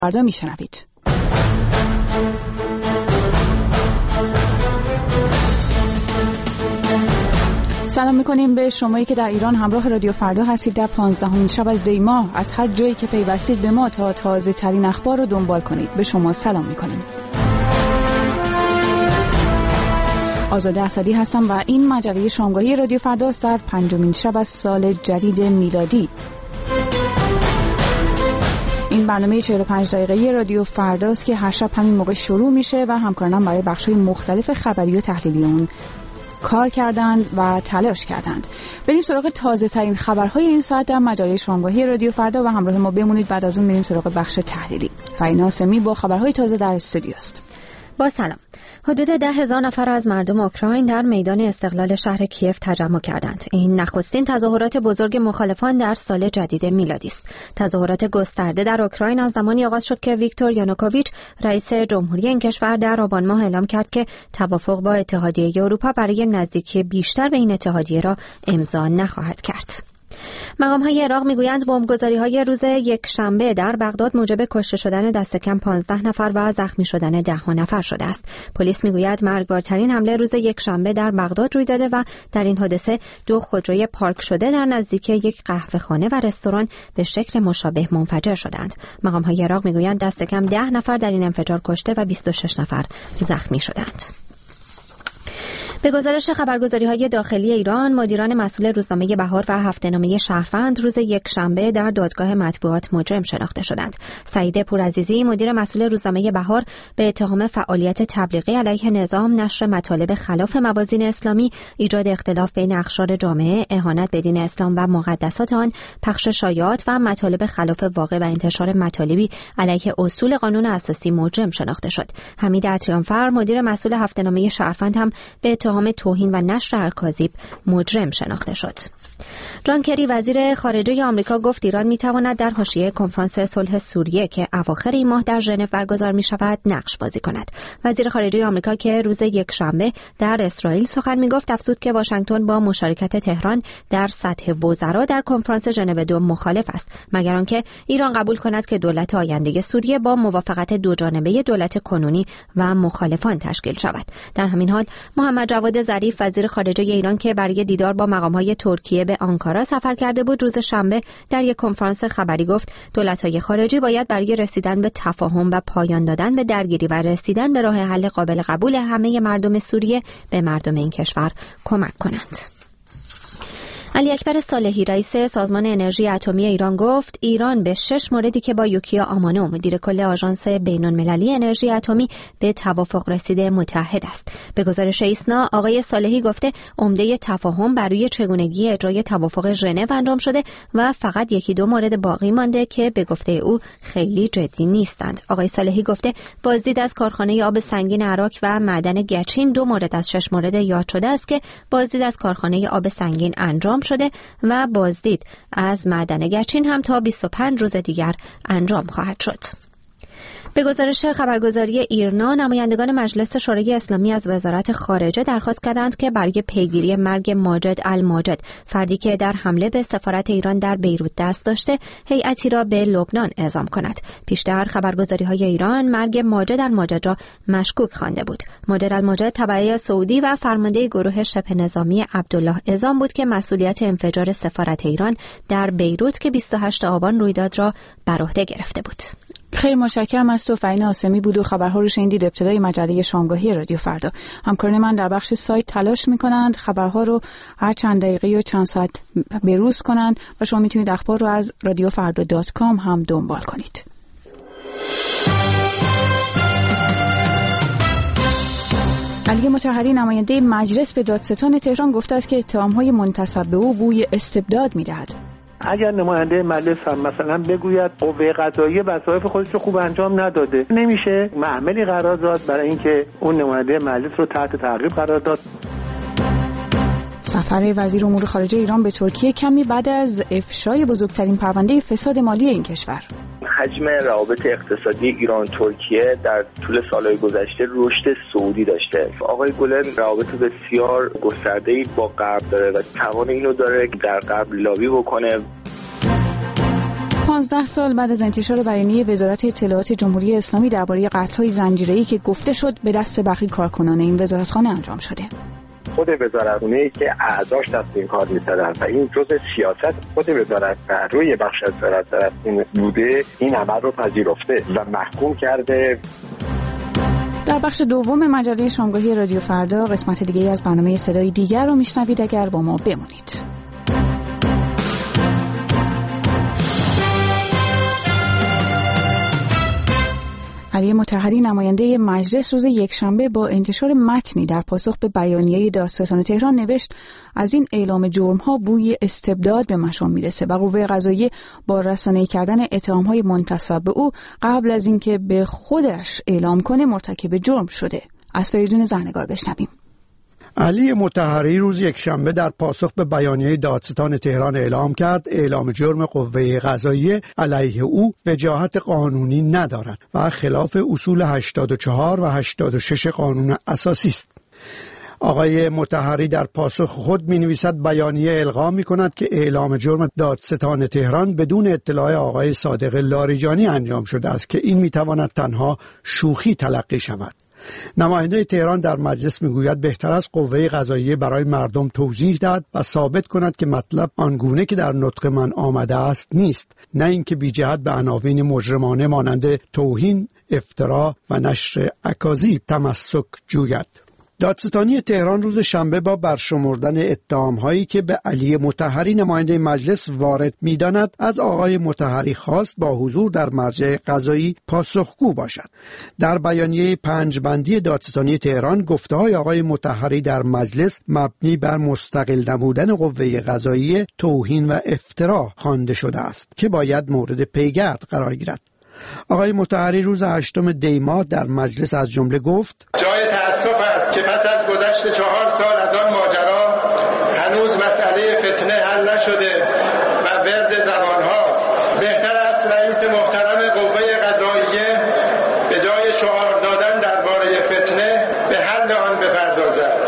فردا میشنوید. سلام میکنیم به شمایی که در ایران همراه رادیو فردا هستید. در 15مین شب از دی ماه از هر جایی که پیوستید به ما تا تازه ترین اخبار رو دنبال کنید به شما سلام میکنیم. آزاده اسدی هستم و این مجله شامگاهی رادیو فرداست در 5مین شب از سال جدید میلادی. این برنامه 45 دقیقه‌ای رادیو فرداست که هر شب همین موقع شروع میشه و همکارانم برای بخش‌های مختلف خبری و تحلیلی اون کار کردند و تلاش کردند. بریم سراغ تازه ترین خبرهای این ساعت در مجله شامگاهی رادیو فردا و همراه ما بمونید. بعد از اون میریم سراغ بخش تحلیلی. فرینا سمی با خبرهای تازه در استودیو است. با سلام. حدود 10,000 نفر از مردم اوکراین در میدان استقلال شهر کیف تجمع کردند. این نخستین تظاهرات بزرگ مخالفان در سال جدید میلادی است. تظاهرات گسترده در اوکراین از زمانی آغاز شد که ویکتور یانوکوویچ رئیس جمهوری این کشور در آبان ماه اعلام کرد که توافق با اتحادیه اروپا برای نزدیکی بیشتر به این اتحادیه را امضا نخواهد کرد. مقام‌های عراق می‌گویند بمبگذاری‌های روز یکشنبه در بغداد موجب کشته شدن دست کم 15 نفر و زخمی شدن 10 نفر شده است. پلیس می‌گوید مرگبارترین حمله روز یکشنبه در بغداد روی داده و در این حادثه 2 خودروی پارک شده در نزدیکی یک قهوه‌خانه و رستوران به شکل مشابه منفجر شدند. مقام‌های عراق می‌گویند دست کم 10 نفر در این انفجار کشته و 26 نفر زخمی شدند. به گزارش خبرگزاری‌های داخلی ایران، مدیران مسئول روزنامه بهار و هفته‌نامه شهروند روز یکشنبه در دادگاه مطبوعات مجرم شناخته شدند. سعید پورعزیزی، مدیر مسئول روزنامه بهار، به اتهام فعالیت تبلیغی علیه نظام، نشر مطالب خلاف موازین اسلامی، ایجاد اختلاف بین اقشار جامعه، اهانت به دین اسلام و مقدسات آن، پخش شایعات و مطالب خلاف واقع و انتشار مطالبی علیه اصول قانون اساسی مجرم شناخته شد. حمید عطریانفر، مدیر مسئول هفته‌نامه شهروند هم به اتهام توهین و نشر اکاذیب مجرم شناخته شد. جان کری، وزیر خارجه آمریکا، گفت ایران میتواند در حاشیه کنفرانس صلح سوریه که اواخر این ماه در ژنو برگزار میشود نقش بازی کند. وزیر خارجه آمریکا که روز یکشنبه در اسرائیل سخن میگفت افزود که واشنگتن با مشارکت تهران در سطح وزرا در کنفرانس ژنو 2 مخالف است، مگر آنکه ایران قبول کند که دولت آینده سوریه با موافقت دوجانبه دولت کنونی و مخالفان تشکیل شود. در همین حال محمد جواد ظریف، وزیر خارجه ایران که برای دیدار با مقام‌های ترکیه به آنکارا سفر کرده بود، روز شنبه در یک کنفرانس خبری گفت دولت‌های خارجی باید برای رسیدن به تفاهم و پایان دادن به درگیری و رسیدن به راه حل قابل قبول همه مردم سوریه به مردم این کشور کمک کنند. علی اکبر صالحی، رئیس سازمان انرژی اتمی ایران، گفت ایران به 6 موردی که با یوکیا آمانو، مدیر کل آژانس بین‌المللی انرژی اتمی، به توافق رسیده متحد است. به گزارش ایسنا، آقای صالحی گفته عمده تفاهم بر روی چگونگی اجرای توافق ژنو انجام شده و فقط 1-2 مورد باقی مانده که به گفته او خیلی جدی نیستند. آقای صالحی گفته بازدید از کارخانه آب سنگین عراق و معدن گچین 2 مورد از 6 مورد یاد شده است که بازدید از کارخانه آب سنگین انجام شده و بازدید از معدن گچین هم تا 25 روز دیگر انجام خواهد شد. به گزارش خبرگزاری ایرنا، نمایندگان مجلس شورای اسلامی از وزارت خارجه درخواست کردند که برای پیگیری مرگ ماجد الماجد، فردی که در حمله به سفارت ایران در بیروت دست داشته، هیئتی را به لبنان اعزام کند. پیشتر خبرگزاری‌های ایران مرگ ماجد الماجد را مشکوک خوانده بود. ماجد الماجد تبعه سعودی و فرمانده گروه شبه نظامی عبدالله اعزام بود که مسئولیت انفجار سفارت ایران در بیروت که 28 آبان روی داد را بر عهده گرفته بود. خیلی متشکرم از تو. فرینا آسمی بود و خبرها رو شنیدید. ابتدای مجله شامگاهی رادیو فردا. همکاران من در بخش سایت تلاش میکنند خبرها رو هر چند دقیقه و چند ساعت بروز کنند و شما میتونید اخبار رو از radiofarda.com هم دنبال کنید. علی مطهری، نماینده مجلس، به دادستان تهران گفته است که اتهام‌های منتسب به او بوی استبداد می‌دهد. اگر نماینده مجلس هم مثلا بگوید قوه قضاییه وظایف خودش رو خوب انجام نداده، نمیشه معملی قرار داد برای اینکه اون نماینده مجلس رو تحت تعقیب قرار داد. سفر وزیر امور خارجه ایران به ترکیه کمی بعد از افشای بزرگترین پرونده فساد مالی این کشور. حجم روابط اقتصادی ایران ترکیه در طول سالهای گذشته رشد صعودی داشته. آقای گلن روابط بسیار گسترده‌ای با غرب داره و توان اینو داره که در غرب لابی بکنه. 15 سال بعد از انتشار بیانیه وزارت اطلاعات جمهوری اسلامی درباره قتل‌های زنجیره‌ای که گفته شد به دست برخی کارکنان این وزارتخانه انجام شده، خود وزارتخانه‌ای که اعضاش دست این کار می‌زدن و این جزء سیاست خود وزارت بر روی بخش از وزارت بوده، این عمل رو پذیرفته و محکوم کرده. در بخش دوم مجله شامگاهی رادیو فردا قسمت دیگه از برنامه صدای دیگر رو میشنوید. اگر با ما بمونید. علی مطهری نماینده مجلس روز یکشنبه با انتشار متنی در پاسخ به بیانیه دادستان تهران نوشت از این اعلام جرم‌ها بوی استبداد به مشام میرسه و قوه قضاییه با رسانه‌ای کردن اتهام‌های منتسب به او قبل از اینکه به خودش اعلام کنه مرتکب جرم شده. از فریدون زرنگار بشنویم. علی مطهری روز یکشنبه در پاسخ به بیانیه دادستان تهران اعلام کرد اعلام جرم قوه قضاییه علیه او وجاهت قانونی ندارد و خلاف اصول 84 و 86 قانون اساسی است. آقای مطهری در پاسخ خود می‌نویسد بیانیه القا می‌کند که اعلام جرم دادستان تهران بدون اطلاع آقای صادق لاریجانی انجام شده است که این می‌تواند تنها شوخی تلقی شود. نماینده تهران در مجلس میگوید بهتر است قوه قضاییه برای مردم توضیح دهد و ثابت کند که مطلب آنگونه که در نطق من آمده است نیست، نه اینکه بی جهت به عناوین مجرمانه مانند توهین، افترا و نشر اکاذیب تمسک جوید. دادستانی تهران روز شنبه با برشمردن اتهام‌هایی که به علی مطهری نماینده مجلس وارد می‌داند از آقای مطهری خواست با حضور در مرجع قضایی پاسخگو باشد. در بیانیه 5 بندی دادستانی تهران گفته‌های آقای مطهری در مجلس مبنی بر مستقل نبودن قوه قضاییه توهین و افترا خوانده شده است که باید مورد پیگرد قرار گیرد. آقای مطهری روز 8 دی ماه در مجلس از جمله گفت جای تأسف است که پس از گذشت 4 سال از آن ماجرا هنوز مسئله فتنه حل نشده و ورد زبان هاست. بهتر است رئیس محترم قوه قضاییه به جای شعار دادن درباره فتنه به حل آن بپردازد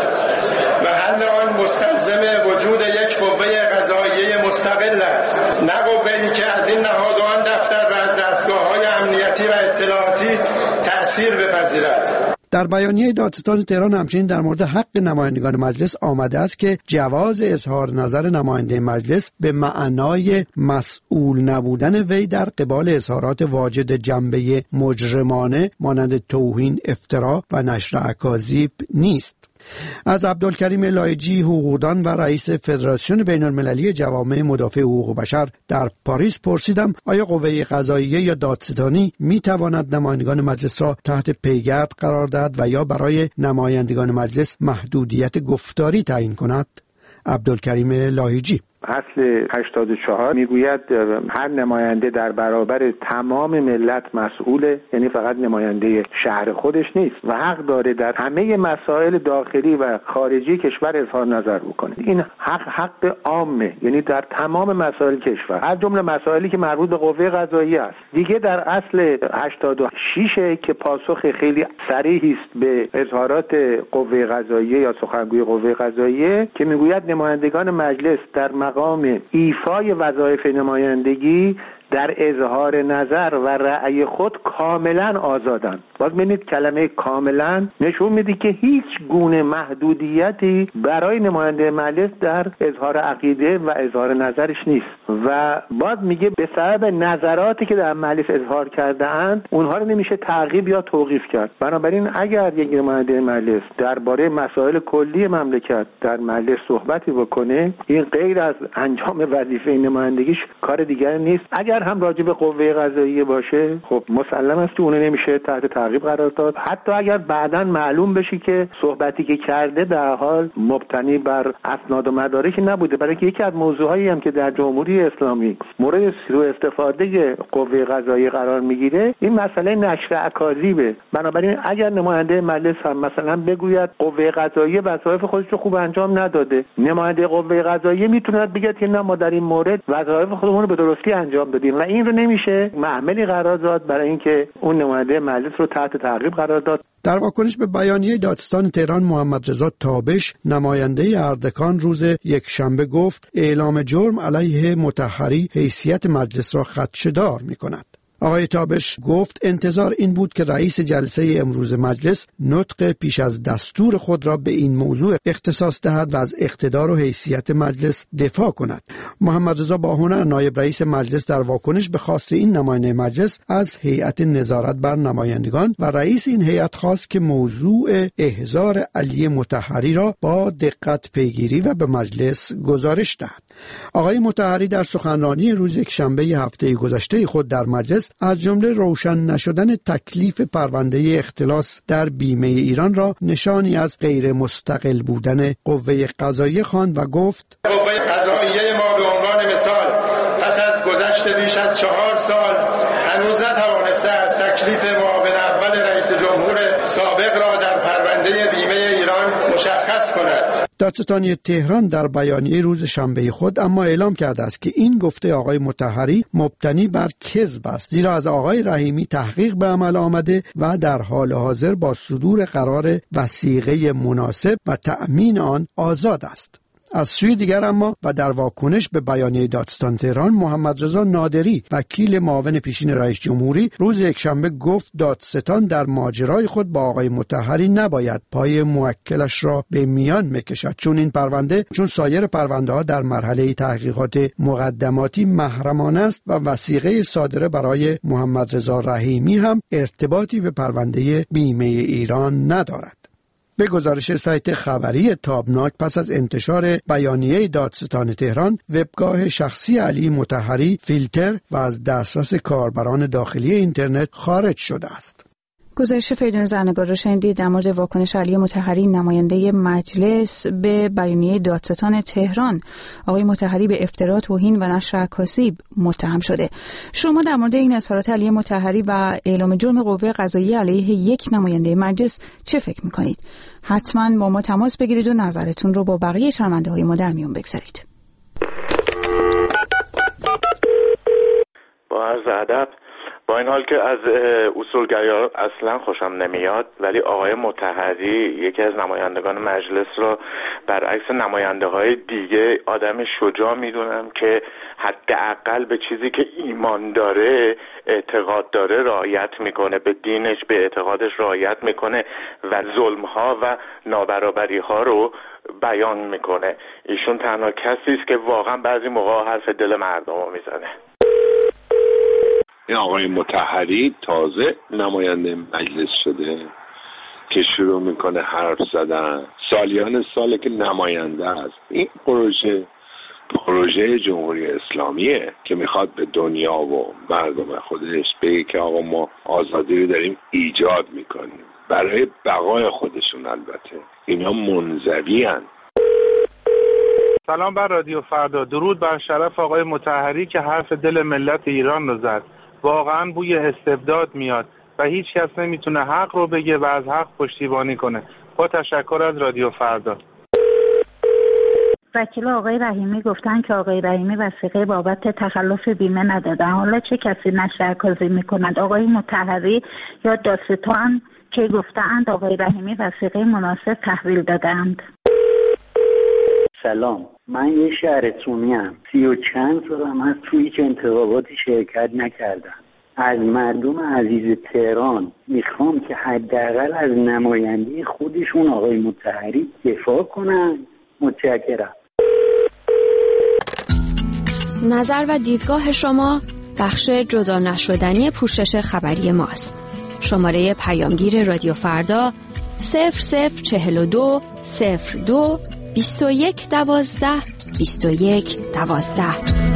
و حل آن مستلزم وجود یک قوه قضاییه مستقل است، نه قوه‌ای که از این نهاد و آن دفتر و از دستگاه‌های امنیتی و اطلاعاتی تأثیر بپذیرد. در بیانیه دادستان تهران همچنین در مورد حق نمایندگان مجلس آمده است که جواز اظهار نظر نماینده مجلس به معنای مسئول نبودن وی در قبال اظهارات واجد جنبه مجرمانه مانند توهین، افترا و نشر اکاذیب نیست. از عبدالکریم لایجی حقوقدان و رئیس فدراسیون بین المللی جوامع مدافع حقوق بشر در پاریس پرسیدم آیا قوه قضاییه یا دادستانی می تواند نمایندگان مجلس را تحت پیگرد قرار دهد و یا برای نمایندگان مجلس محدودیت گفتاری تعیین کند؟ عبدالکریم لایجی اصل 84 میگوید هر نماینده در برابر تمام ملت مسئوله، یعنی فقط نماینده شهر خودش نیست و حق داره در همه مسائل داخلی و خارجی کشور اظهار نظر بکنه. این حق عامه، یعنی در تمام مسائل کشور، هر جمله مسائلی که مربوط به قوه قضاییه است. دیگه در اصل 86 که پاسخ خیلی صریحی است به اظهارات قوه قضاییه یا سخنگوی قوه قضاییه که میگوید نمایندگان مجلس در مقام ایفای وظایف نمایندگی در اظهار نظر و رأی خود کاملا آزادند. باز ببینید کلمه کاملا نشون میده که هیچ گونه محدودیتی برای نماینده مجلس در اظهار عقیده و اظهار نظرش نیست و باز میگه به سبب نظراتی که در مجلس اظهار کرده اند اونها رو نمیشه تعقیب یا توقیف کرد. بنابراین اگر یک نماینده مجلس درباره مسائل کلی مملکت در مجلس صحبتی بکنه، این غیر از انجام وظیفه نمایندگیش کار دیگری نیست. اگر هم راجع به قوه قضاییه باشه، خب مسلم است که اون نمیشه تحت تعقیب قرار داد، حتی اگر بعداً معلوم بشه که صحبتی که کرده در حال مبتنی بر اسناد و مدارک نبوده. برای که یکی از موضوعایی هم که در جمهوری اسلامی مورد سوء استفاده قوه قضاییه قرار میگیره این مسئله نشر اکاذیبه. بنابراین اگر نماینده مجلس هم مثلا بگوید قوه قضاییه وظایف خودش رو خوب انجام نداده، نماینده قوه قضاییه میتونه بگه که نه ما در این مورد وظایف خودمون رو به درستی انجام دادیم، بودیم و این رو نمیشه محملی قرار داد برای اینکه اون نماینده مجلس رو تحت تعقیب قرار داد. در واکنش به بیانیه دادستان تهران، محمد رضا تابش نماینده اردکان روز یکشنبه گفت اعلام جرم علیه مطهری حیثیت مجلس را خدشه‌دار می‌کند. آقای تابش گفت انتظار این بود که رئیس جلسه امروز مجلس نطق پیش از دستور خود را به این موضوع اختصاص دهد و از اقتدار و حیثیت مجلس دفاع کند. محمد رضا باهنر نایب رئیس مجلس در واکنش به خواست این نماینده مجلس از هیئت نظارت بر نمایندگان و رئیس این هیئت خواست که موضوع احضار علی مطهری را با دقت پیگیری و به مجلس گزارش دهد. آقای مطهری در سخنرانی روز یکشنبه هفته گذشته خود در مجلس از جمله روشن نشدن تکلیف پرونده اختلاس در بیمه ایران را نشانی از غیر مستقل بودن قوه قضاییه خواند و گفت قوه قضاییه ما به عنوان مثال پس از گذشت بیش از 4 سال هنوز نتوانسته از تکلیف معاون اول رئیس جمهور سابق را در پرونده بیمه ایران مشخص کند. دادستانی تهران در بیانیه روز شنبه خود اما اعلام کرده است که این گفته آقای مطهری مبتنی بر کذب است، زیرا از آقای رحیمی تحقیق به عمل آمده و در حال حاضر با صدور قرار وثیقه مناسب و تأمین آن آزاد است. از سوی دیگر اما و در واکنش به بیانیه دادستان تهران، محمد رضا نادری وکیل معاون پیشین رئیس جمهوری روز یکشنبه گفت دادستان در ماجرای خود با آقای مطهری نباید پای موکلش را به میان بکشد، چون سایر پرونده ها در مرحله تحقیقات مقدماتی محرمانه است و وثیقه صادره برای محمد رضا رحیمی هم ارتباطی به پرونده بیمه ایران ندارد. به گزارش سایت خبری تابناک، پس از انتشار بیانیه دادستان تهران، وبگاه شخصی علی مطهری فیلتر و از دسترس کاربران داخلی اینترنت خارج شده است. گزارش فریدون زرنگار را شنیدید در مورد واکنش علی مطهری نماینده مجلس به بیانیه دادستان تهران. آقای مطهری به افترا، توهین و نشر اکاذیب متهم شده. شما در مورد این اظهارات علی مطهری و اعلام جرم قوه قضاییه علیه یک نماینده مجلس چه فکر می‌کنید؟ حتما با ما تماس بگیرید و نظرتون رو با بقیه شنونده‌های ما در میون بگذارید. با عرض ادب، با این حال که از اصولگرا اصلا خوشم نمیاد، ولی آقای مطهری یکی از نمایندگان مجلس را برعکس نماینده های دیگه آدم شجاع میدونم که حداقل به چیزی که ایمان داره، اعتقاد داره رعایت میکنه، به دینش، به اعتقادش رعایت میکنه و ظلم ها و نابرابری ها رو بیان میکنه. ایشون تنها کسی است که واقعا بعضی موقع حرف دل مردم رو میزنه. این آقای مطهری تازه نماینده مجلس شده که شروع میکنه حرف زدن. سالیان ساله که نماینده است. این پروژه جمهوری اسلامیه که میخواد به دنیا و مردم خودش بگه که آقا ما آزادی رو داریم ایجاد میکنیم برای بقای خودشون. البته اینا منزوی هن. سلام بر رادیو فردا. درود بر شرف آقای مطهری که حرف دل ملت ایران رو زد. واقعا بوی استبداد میاد و هیچ کس نمیتونه حق رو بگه و از حق پشتیبانی کنه. با تشکر از رادیو فردا. وکیل آقای رحیمی گفتن که آقای رحیمی وثیقه بابت تخلف بیمه ندادن. حالا چه کسی نشر اکاذیب میکنند؟ آقای مطهری یا دادستان که گفتند آقای رحیمی وثیقه مناسب تحویل دادند؟ سلام، من یه شهرتونیم. 30 و چند سالم از توی که انتخاباتی شرکت نکردم. از مردم عزیز تهران میخوام که حداقل از نماینده خودشون آقای مطهری دفاع کنن. متشکرم. نظر و دیدگاه شما بخش جدا نشدنی پوشش خبری ماست. شماره پیامگیر رادیو فردا 0042 02 21 12 21 12.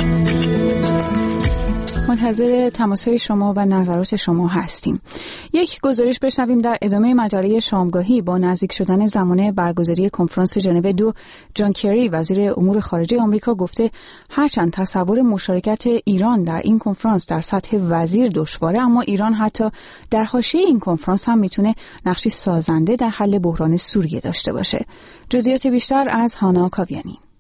منتظر تماس‌های شما و نظرات شما هستیم. یک گزارش بشنویم در ادامه مجله شامگاهی. با نزدیک شدن زمان برگزاری کنفرانس ژنو 2، جان کری وزیر امور خارجه آمریکا گفته هرچند تصور مشارکت ایران در این کنفرانس در سطح وزیر دشواره، اما ایران حتی در حاشیه این کنفرانس هم میتونه نقشی سازنده در حل بحران سوریه داشته باشه. جزئیات بیشتر از هانا کاویانی.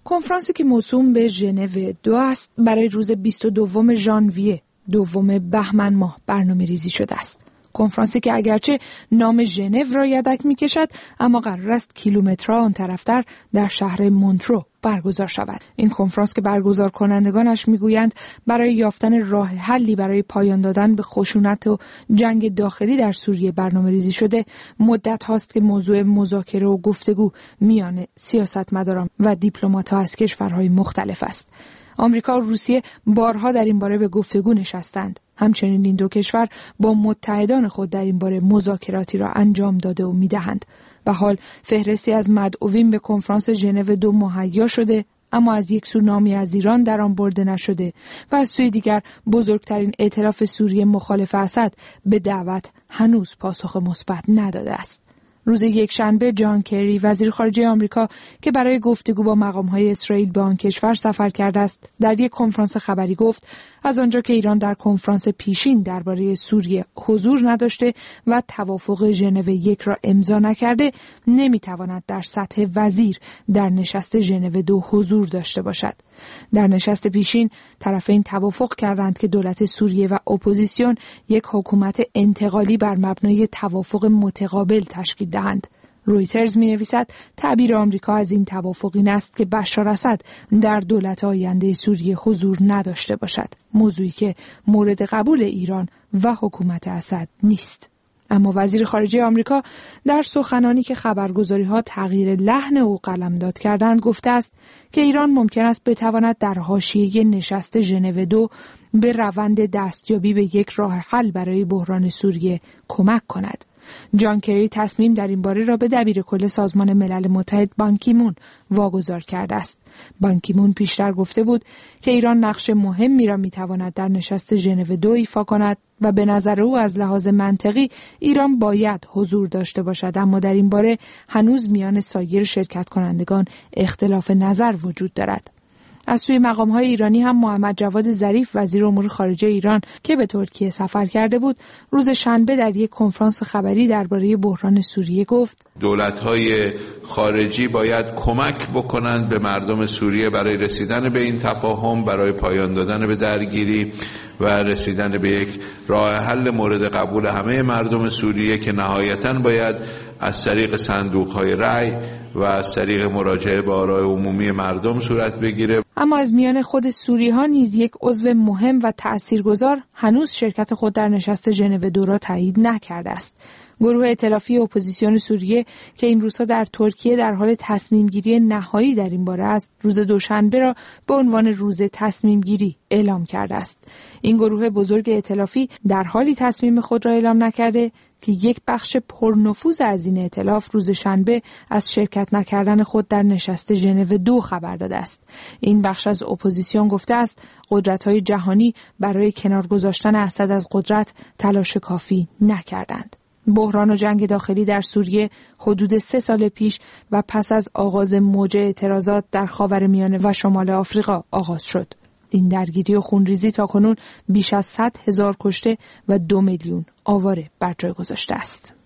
کنفرانسی که موسوم به ژنو 2 است برای روز 22 ژانویه، 2 بهمن ماه برنامه‌ریزی شده است. کنفرانسی که اگرچه نام ژنو را یدک می‌کشد، اما قرار است کیلومترها آن طرفتر در شهر مونترو برگزار شود. این کنفرانس که برگزار کنندگانش میگویند برای یافتن راه حلی برای پایان دادن به خشونت و جنگ داخلی در سوریه برنامه‌ریزی شده، مدت هاست که موضوع مذاکره و گفتگو میان سیاستمداران و دیپلمات‌ها از کشورهای مختلف است. آمریکا و روسیه بارها در این باره به گفتگو نشستند. همچنین این دو کشور با متحدان خود در این باره مذاکراتی را انجام داده و می‌دهند. و حال فهرستی از مدعوین به کنفرانس ژنو 2 مهیا شده، اما از یک سو نامی از ایران در آن برده نشده و از سوی دیگر بزرگترین ائتلاف سوریه مخالف اسد به دعوت هنوز پاسخ مثبت نداده است. روز یکشنبه جان کری وزیر خارجه آمریکا که برای گفتگو با مقام‌های اسرائیل به آن کشور سفر کرده است، در یک کنفرانس خبری گفت از آنجا که ایران در کنفرانس پیشین درباره سوریه حضور نداشته و توافق ژنو 1 را امضا نکرده، نمیتواند در سطح وزیر در نشست ژنو 2 حضور داشته باشد. در نشست پیشین طرفین توافق کردند که دولت سوریه و اپوزیسیون یک حکومت انتقالی بر مبنای توافق متقابل تشکیل دهند. رویترز می‌نویسد تعبیر آمریکا از این توافق این است که بشار اسد در دولت آینده سوریه حضور نداشته باشد، موضوعی که مورد قبول ایران و حکومت اسد نیست. اما وزیر خارجه آمریکا در سخنانی که خبرگزاری‌ها تغییر لحن او قلمداد کردند گفته است که ایران ممکن است بتواند در حاشیه نشست ژنو 2 به روند دستیابی به یک راه حل برای بحران سوریه کمک کند. جان کری تصمیم در این باره را به دبیر کل سازمان ملل متحد بان کی مون واگذار کرده است. بان کی مون پیشتر گفته بود که ایران نقش مهمی را میتواند در نشست ژنو 2 ایفا کند و به نظر او از لحاظ منطقی ایران باید حضور داشته باشد، اما در این باره هنوز میان سایر شرکت کنندگان اختلاف نظر وجود دارد. از سوی مقام‌های ایرانی هم محمد جواد ظریف وزیر امور خارجه ایران که به ترکیه سفر کرده بود، روز شنبه در یک کنفرانس خبری درباره بحران سوریه گفت دولت‌های خارجی باید کمک بکنند به مردم سوریه برای رسیدن به این تفاهم، برای پایان دادن به درگیری و رسیدن به یک راه حل مورد قبول همه مردم سوریه که نهایتاً باید از طریق صندوق‌های رأی و از طریق مراجعه به آراء عمومی مردم صورت بگیره. اما از میان خود سوری‌ها نیز یک عضو مهم و تأثیرگذار هنوز شرکت خود در نشست ژنو 2 را تایید نکرده است. گروه ائتلافی اپوزیسیون سوریه که این روزها در ترکیه در حال تصمیم گیری نهایی در این باره است، روز دوشنبه را به عنوان روز تصمیم گیری اعلام کرده است. این گروه بزرگ ائتلافی در حالی تصمیم خود را اعلام نکرده که یک بخش پرنفوذ از این ائتلاف روز شنبه از شرکت نکردن خود در نشست ژنو 2 خبر داده است. این بخش از اپوزیسیون گفته است قدرت‌های جهانی برای کنار گذاشتن اسد از قدرت تلاش کافی نکردند. بحران و جنگ داخلی در سوریه حدود 3 سال پیش و پس از آغاز موج اعتراضات در خاورمیانه و شمال آفریقا آغاز شد. این درگیری و خونریزی تاکنون بیش از 100,000 کشته و 2 میلیون آواره بر جای گذاشته است.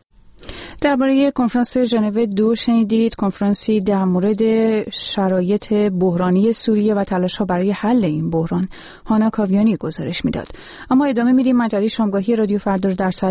درباره کنفرانس ژنو 2 شنیدید، کنفرانسی در مورد شرایط بحرانی سوریه و تلاش‌ها برای حل این بحران. هانا کاویانی گزارش میداد. اما ادامه میدیم مجله شامگاهی رادیو فردا در ساعت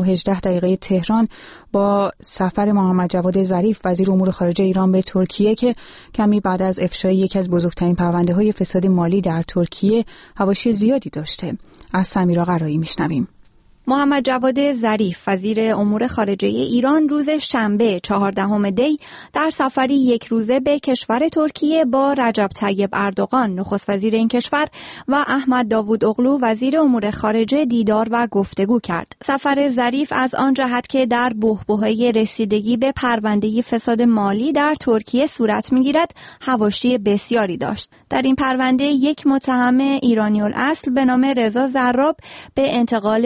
19:18 تهران با سفر محمد جواد ظریف وزیر امور خارجه ایران به ترکیه که کمی بعد از افشای یکی از بزرگترین پرونده‌های فساد مالی در ترکیه حواشی زیادی داشته. از سمیرا قرایی میشنویم. محمد جواد ظریف وزیر امور خارجه ایران روز شنبه 14 دی در سفری یک روزه به کشور ترکیه با رجب طیب اردوغان نخست وزیر این کشور و احمد داوود اغلو وزیر امور خارجه دیدار و گفتگو کرد. سفر ظریف از آن جهت که در بحبوحه رسیدگی به پرونده فساد مالی در ترکیه صورت می‌گیرد حواشی بسیاری داشت. در این پرونده یک متهم ایرانی الاصل به نام رضا زراب به انتقال غیر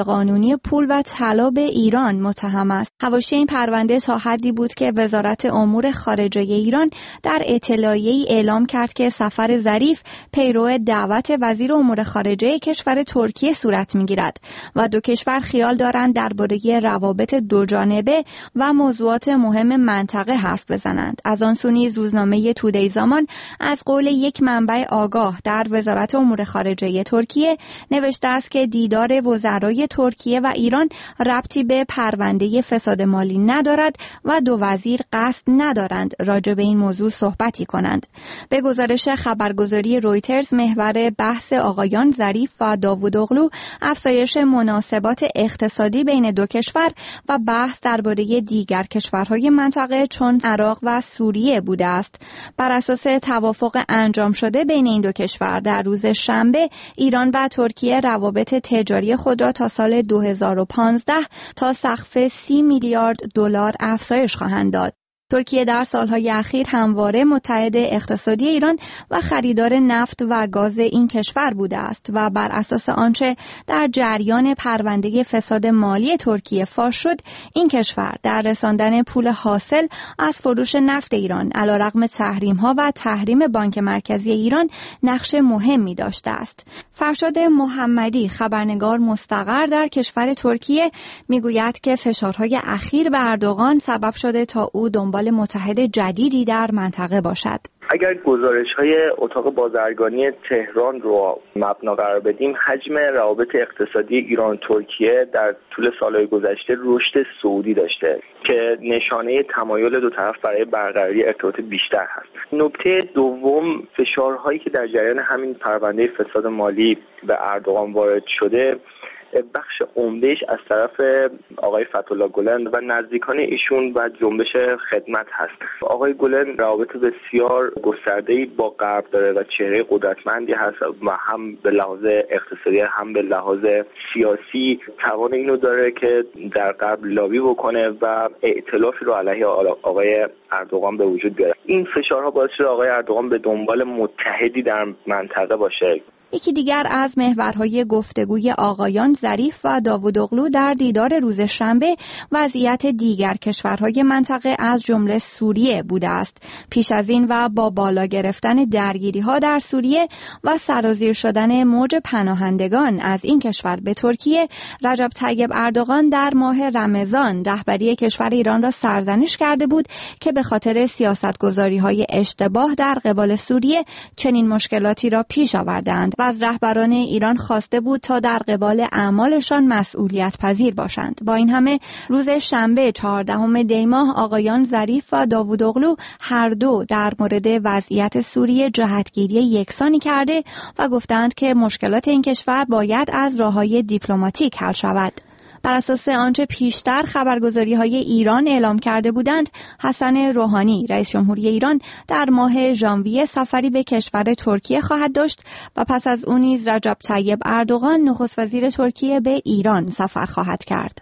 غیرقانونی پول و طلا به ایران متهم است. حواشی این پرونده تا حدی بود که وزارت امور خارجه ایران در اطلاعیه‌ای اعلام کرد که سفر ظریف پیرو دعوت وزیر امور خارجه کشور ترکیه صورت می‌گیرد و دو کشور خیال دارند درباره روابط دوجانبه و موضوعات مهم منطقه حرف بزنند. از آن سو نیز روزنامه تودی زمان از قول یک منبع آگاه در وزارت امور خارجه ترکیه نوشته است که دیدار وزرای ترکیه و ایران ربطی به پرونده فساد مالی ندارد و دو وزیر قصد ندارند راجع به این موضوع صحبتی کنند. به گزارش خبرگزاری رویترز، محور بحث آقایان ظریف و داوودوغلو افزایش مناسبات اقتصادی بین دو کشور و بحث درباره دیگر کشورهای منطقه چون عراق و سوریه بوده است. بر اساس توافق انجام شده بین این دو کشور در روز شنبه ایران و ترکیه روابط تجاری خود را تا سال 2015 تا سقف 30 میلیارد دلار افزایش خواهند داد. ترکیه در سالهای اخیر همواره متحد اقتصادی ایران و خریدار نفت و گاز این کشور بوده است و بر اساس آنچه در جریان پرونده فساد مالی ترکیه فاش شد، این کشور در رساندن پول حاصل از فروش نفت ایران علیرغم تحریم‌ها و تحریم بانک مرکزی ایران نقش مهمی داشته است. فرشاد محمدی، خبرنگار مستقر در کشور ترکیه، میگوید که فشارهای اخیر به اردوغان سبب شده تا او دنبال متحد جدیدی در منطقه باشد. اگر گزارش‌های اتاق بازرگانی تهران رو مبنا قرار بدیم، حجم روابط اقتصادی ایران-ترکیه در طول سالهای گذشته رشد صعودی داشته که نشانه تمایل دو طرف برای برقراری ارتباط بیشتر هست. نکته دوم، فشارهایی که در جریان همین پرونده فساد مالی به اردوغان وارد شده بخش عمدهش از طرف آقای فتح‌الله گلن و نزدیکان ایشون و جنبش خدمت هست. آقای گلن روابط بسیار گسترده‌ای با غرب داره و چهره قدرتمندی هست و هم به لحاظ اقتصادی هم به لحاظ سیاسی توان اینو داره که در غرب لابی بکنه و ائتلافی رو علیه آقای اردوغان به وجود بیاره. این فشارها باعث شده آقای اردوغان به دنبال متحدی در منطقه باشه. یکی دیگر از محورهای گفتگوی آقایان ظریف و داوودوغلو در دیدار روز شنبه وضعیت دیگر کشورهای منطقه از جمله سوریه بوده است. پیش از این و با بالا گرفتن درگیری‌ها در سوریه و سرازیر شدن موج پناهندگان از این کشور به ترکیه، رجب طیب اردوغان در ماه رمضان رهبری کشور ایران را سرزنش کرده بود که به خاطر سیاستگذاری‌های اشتباه در قبال سوریه چنین مشکلاتی را پیش آوردند و از رهبران ایران خواسته بود تا در قبال اعمالشان مسئولیت پذیر باشند. با این همه روز شنبه 14 دی ماه آقایان ظریف و داوودوغلو هر دو در مورد وضعیت سوریه جهتگیری یکسانی کرده و گفتند که مشکلات این کشور باید از راه‌های دیپلماتیک حل شود. بر اساس آنچه پیشتر خبرگزاری‌های ایران اعلام کرده بودند، حسن روحانی رئیس جمهوری ایران در ماه ژانویه سفری به کشور ترکیه خواهد داشت و پس از اون نیز رجب طیب اردوغان نخست وزیر ترکیه به ایران سفر خواهد کرد.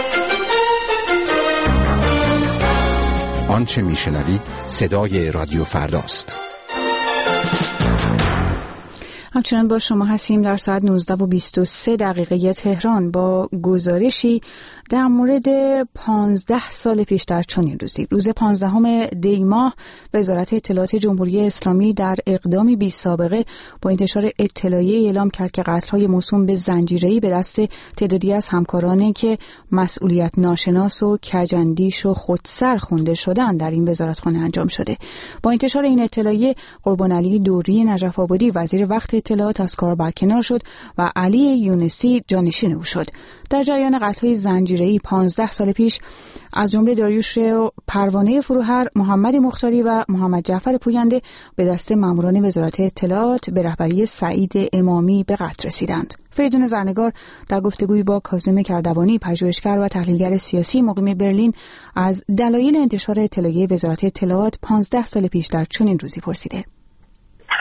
آنچه میشنوید صدای رادیو فرداست. همچنان با شما هستیم در ساعت 19:23 تهران با گزارشی در مورد 15 سال پیش در چنین روزی، روز 15 دی ماه، وزارت اطلاعات جمهوری اسلامی در اقدامی بی سابقه با انتشار اطلاعیه اعلام کرد که قتل‌های موسوم به زنجیره‌ای به دست تعدادی از همکارانی که مسئولیت ناشناس و کج‌اندیش و خودسر خونده شدند در این وزارتخانه انجام شده. با انتشار این اطلاعیه، قربانعلی دوری نجف آبادی وزیر وقت اطلاعات از کار برکنار شد و علی یونسی جانشین او شد. در جریان قتل‌های زنجیره‌ای 15 سال پیش از جمله داریوش پروانه فروهر، محمد مختاری و محمد جعفر پوینده به دست ماموران وزارت اطلاعات به رهبری سعید امامی به قتل رسیدند. فریدون زرنگار در گفتگویی با کاظم کردوانی، پژوهشگر و تحلیلگر سیاسی مقیم برلین، از دلایل انتشار اطلاعیه وزارت اطلاعات 15 سال پیش در چنین روزی پرسیده.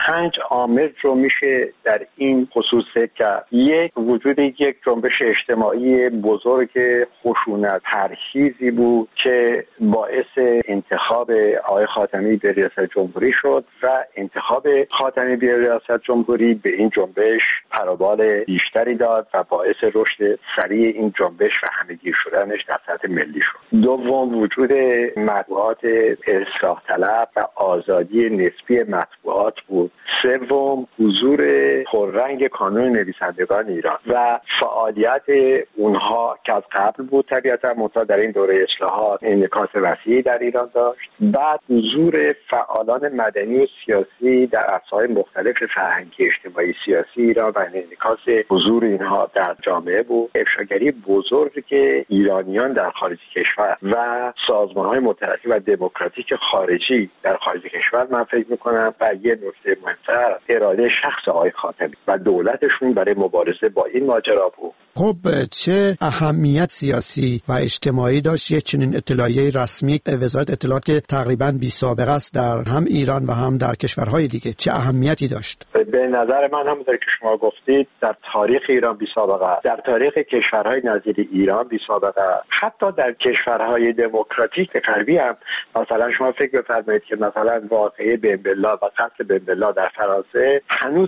5 عامل رو میشه در این خصوص کرد. یک، وجود یک جنبش اجتماعی بزرگ خشونت پرهیزی بود که باعث انتخاب آقای خاتمی به ریاست جمهوری شد و انتخاب خاتمی به ریاست جمهوری به این جنبش پروبال بیشتری داد و باعث رشد سریع این جنبش و همه‌گیر شدنش در سطح ملی شد. دوم، وجود مطبوعات اصلاح طلب و آزادی نسبی مطبوعات بود. سوم، حضور پررنگ کانون نویسندگان ایران و فعالیت اونها که از قبل بود طبیعتا منتها در این دوره اصلاحات انعکاس وسیعی در ایران داشت. بعد حضور فعالان مدنی و سیاسی در عرصه‌های مختلف فرهنگی اجتماعی سیاسی ایران و انعکاس حضور اینها در جامعه بود. افشاگری بزرگی که ایرانیان در خارج کشور و سازمان‌های متحد و دموکراتیک خارجی در خارج کشور من فکر می‌کنم و یه نکته مهمتر اراده شخص آقای خاتمی و دولتشون برای مبارزه با این ماجرا بود. خب چه اهمیت سیاسی و اجتماعی داشت یه چنین اطلاعیه رسمی وزارت اطلاعات که تقریباً بی سابقه است در هم ایران و هم در کشورهای دیگه، چه اهمیتی داشت؟ به نظر من همونطور که شما گفتید در تاریخ ایران بی سابقه، در تاریخ کشورهای نظیر ایران بی سابقه، حتی در کشورهای دموکراتیک غربی هم. مثلا شما فکر بفرمایید که مثلا واقعه بن بلا و قتل بن بلا در فرانسه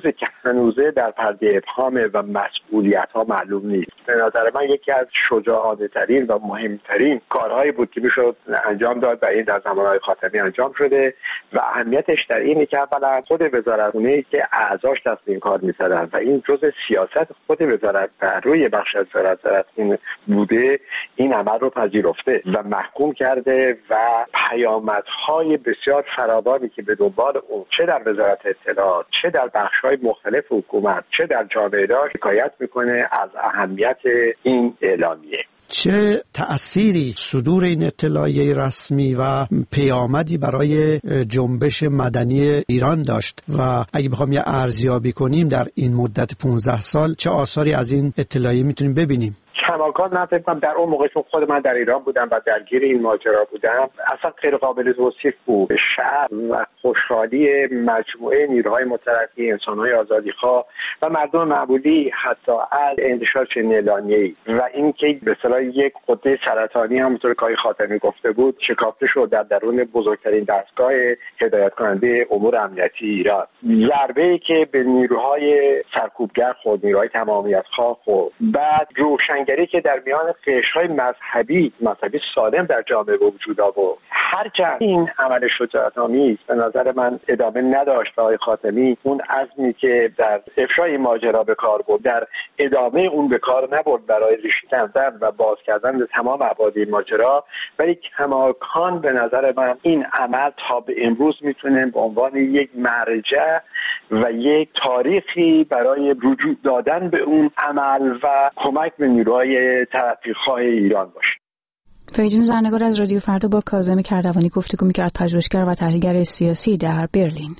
هنوزه در پرده ابهام و مسئولیت‌ها معلوم نیست. به نظر من یکی از شجاعانه‌ترین و مهمترین کارهایی بود که میشد انجام داد و این در زمانهای خاتمی انجام شده و اهمیتش در اینه که اولا خود وزارتخونه‌ای که اعضاش دست این کار می‌زدن و این جزء سیاست خود وزارت بر روی بخش از وزارت این بوده، این عمل رو پذیرفته و محکوم کرده و پیامدهای بسیار فراوانی که به دنبال اون چه در وزارت اطلاعات، چه در بخش‌های مختلف حکومت، چه در جامعه داشت حکایت میکنه از اهمیت این اعلامیه. چه تأثیری صدور این اطلاعیه رسمی و پیامدی برای جنبش مدنی ایران داشت و اگه بخوام یه ارزیابی کنیم در این مدت 15 سال چه آثاری از این اطلاعیه میتونیم ببینیم؟ کماکان من فکر کنم در اون موقع چون خود من در ایران بودم و درگیر این ماجرا بودم اصلا غیر قابل توصیف بود. شعب و خوشحالی مجموعه نیروهای مترقی، انسان‌های آزادیخواه و مردم معمولی حتی از انتشار چنین اعلامیه‌ای و اینکه به اصطلاح یک قده سرطانی همونطور که آقای خاتمی گفته بود شکافته شد در درون بزرگترین دستگاه هدایت کننده امور امنیتی ایران. ضربه‌ای که به نیروهای سرکوبگر خورد، نیروهای تمامیت‌خواه خورد. بعد روشنگری که در میان قشرهای مذهبی سالم در جامعه وجود آورد. هرچند این عمل شجاعت‌آمیز به نظر من ادامه نداشت، آقای خاتمی اون عزمی که در افشای ماجرا به کار برد در ادامه اون به کار نبرد برای ریشه کندن و باز کردن تمام ابعاد این ماجرا، ولی کماکان به نظر من این عمل تا به امروز میتونه به عنوان یک مرجع و یک تاریخی برای رجوع دادن به اون عمل و کمک به نیروهای ترقی‌خواه ایران باشه. فریدون زرنگار از رادیو فردا با کاظم کردوانی گفتگو می‌کرد، پژوهشگر و تحلیلگر سیاسی در برلین.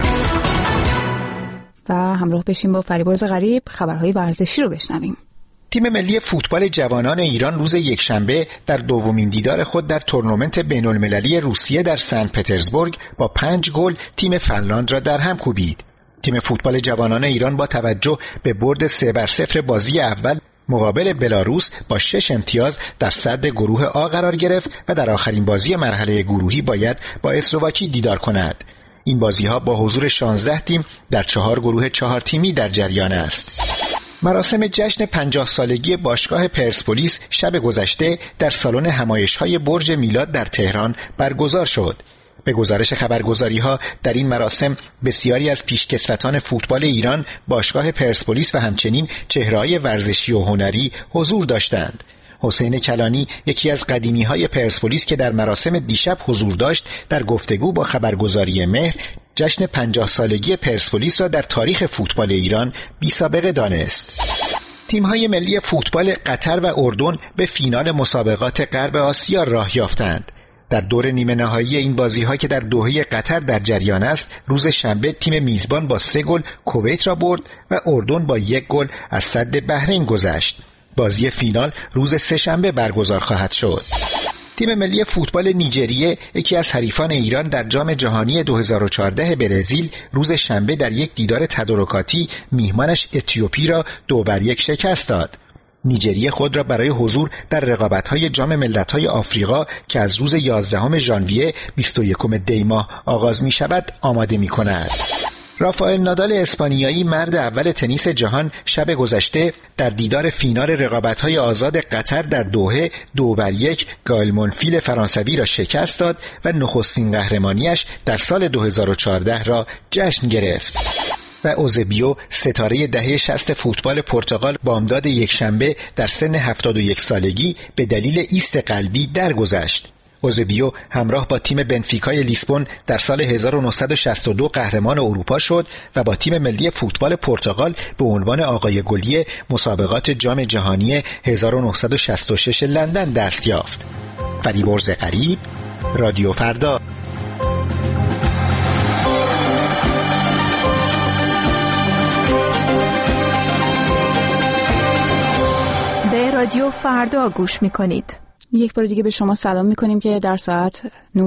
و همراه بشیم با فریبرز غریب خبرهای ورزشی رو بشنویم. تیم ملی فوتبال جوانان ایران روز یکشنبه در دومین دیدار خود در تورنمنت بین‌المللی روسیه در سن پترزبورگ با 5 گل تیم فنلاند را در هم کوبید. تیم فوتبال جوانان ایران با توجه به برد 3-0 بازی اول مقابل بلاروس با 6 امتیاز در صدر گروه آ قرار گرفت و در آخرین بازی مرحله گروهی باید با اسلواکی دیدار کند. این بازی‌ها با حضور 16 تیم در 4 گروه 4 تیمی در جریان است. مراسم جشن 50 سالگی باشگاه پرسپولیس شب گذشته در سالن همایش‌های برج میلاد در تهران برگزار شد. به گزارش خبرگزاری‌ها در این مراسم بسیاری از پیشکسوتان فوتبال ایران، باشگاه پرسپولیس و همچنین چهره‌های ورزشی و هنری حضور داشتند. حسین کلانی یکی از قدیمی‌های پرسپولیس که در مراسم دیشب حضور داشت در گفتگو با خبرگزاری مهر جشن 50 سالگی پرسپولیس را در تاریخ فوتبال ایران بی‌سابقه دانست. تیم‌های ملی فوتبال قطر و اردن به فینال مسابقات غرب آسیا راه یافتند. در دور نیمه نهایی این بازی‌ها که در دوحه قطر در جریان است، روز شنبه تیم میزبان با 3 گل کویت را برد و اردن با 1 گل از صد بحرین گذشت. بازی فینال روز سه‌شنبه برگزار خواهد شد. تیم ملی فوتبال نیجریه، یکی از حریفان ایران در جام جهانی 2014 برزیل، روز شنبه در یک دیدار تدارکاتی میهمانش اتیوپی را 2-1 شکست داد. نیجریه خود را برای حضور در رقابت‌های جام ملت‌های آفریقا که از روز 11 ژانویه 21 دی ماه آغاز می‌شود آماده می‌کند. رافائل نادال اسپانیایی، مرد اول تنیس جهان، شب گذشته در دیدار فینال رقابت‌های آزاد قطر در دوحه 2-1 گایل مونفیل فرانسوی را شکست داد و نخستین قهرمانیش در سال 2014 را جشن گرفت. و اوزبیو، ستاره دهه 60 فوتبال پرتغال، بامداد یکشنبه در سن 71 سالگی به دلیل ایست قلبی درگذشت. اوزبیو همراه با تیم بنفیکای لیسبون در سال 1962 قهرمان اروپا شد و با تیم ملی فوتبال پرتغال به عنوان آقای گلی مسابقات جام جهانی 1966 لندن دست یافت. فریبرز غریب، رادیو فردا. به رادیو فردا گوش می‌کنید. یک بار دیگه به شما سلام میکنیم که در ساعت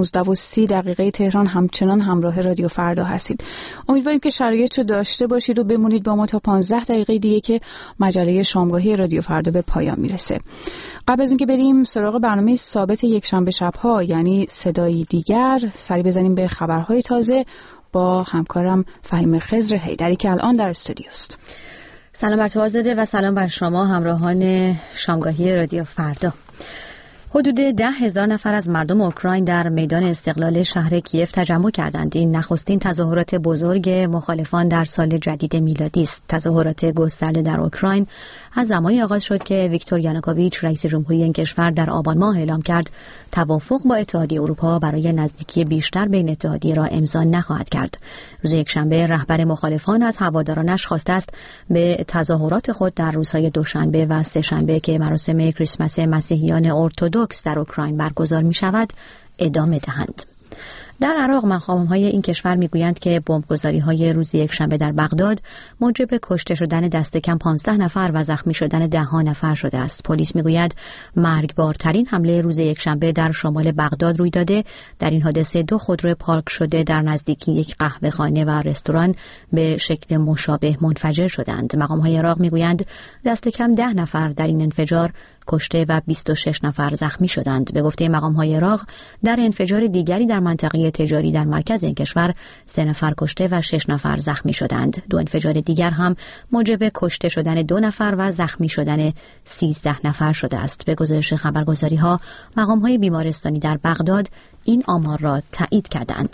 19:30 تهران همچنان همراه رادیو فردا هستید. امیدواریم که شرایط رو داشته باشید و بمونید با ما تا 15 دقیقه دیگه که مجله شامگاهی رادیو فردا به پایان میرسه. قبل از اینکه بریم سراغ برنامه ثابت یک شنبه شب‌ها، یعنی صدای دیگر، سری بزنیم به خبرهای تازه با همکارم فهیم خضر حیدری که الان در استودیوست. سلام بر تو آزاده و سلام بر شما همراهان شامگاهی رادیو فردا. حدود 10,000 نفر از مردم اوکراین در میدان استقلال شهر کیف تجمع کردند. این نخستین تظاهرات بزرگ مخالفان در سال جدید میلادی است. تظاهرات گسترده در اوکراین از زمانی آغاز شد که ویکتور یانوکوویچ رئیس جمهوری این کشور در آبان ماه اعلام کرد توافق با اتحادیه اروپا برای نزدیکی بیشتر بین اتحادیه را امضا نخواهد کرد. روز یکشنبه رهبر مخالفان از هوادارانش خواسته است به تظاهرات خود در روزهای دوشنبه و سه‌شنبه که مراسم کریسمس مسیحیان ارتدوکس در اوکراین برگزار می شود ادامه دهند. در عراق مقام‌های این کشور میگویند که بمبگذاری‌های روز یکشنبه در بغداد موجب کشته شدن دست کم 15 نفر و زخمی شدن 10 نفر شده است. پلیس میگوید مرگبارترین حمله روز یکشنبه در شمال بغداد روی داده. در این حادثه 2 خودرو پارک شده در نزدیکی یک قهوه‌خانه و رستوران به شکل مشابه منفجر شدند. مقام‌های عراق میگویند دست کم 10 نفر در این انفجار کشته و 26 نفر زخمی شدند. به گفته مقام‌های عراق در انفجار دیگری در منطقه تجاری در مرکز این کشور 3 نفر کشته و 6 نفر زخمی شدند. 2 انفجار دیگر هم موجب کشته شدن 2 نفر و زخمی شدن 13 نفر شده است. به گزارش خبرگزاری‌ها مقام‌های بیمارستانی در بغداد این آمار را تایید کردند.